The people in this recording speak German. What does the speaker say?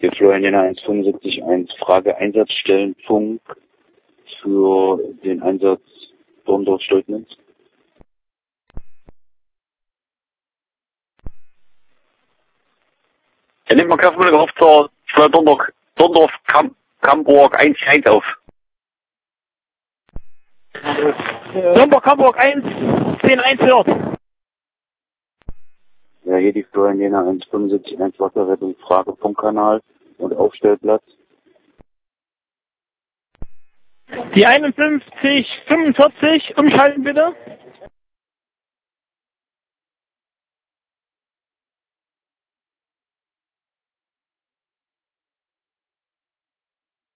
Hier Florian Jena 175.1, Frage Einsatzstellen Funk für den Einsatz Dorndorf-Stoltnitz. Er nimmt mal Kraftmittel auf zur Dorndorf-Kamburg 1 auf. Dorndorf-Kamburg 1, 10-1 hört. Ja, hier die Florian Jena 175.1, Wasserrettung, Frage Funkkanal und Aufstellplatz. Die 51, 45, umschalten bitte.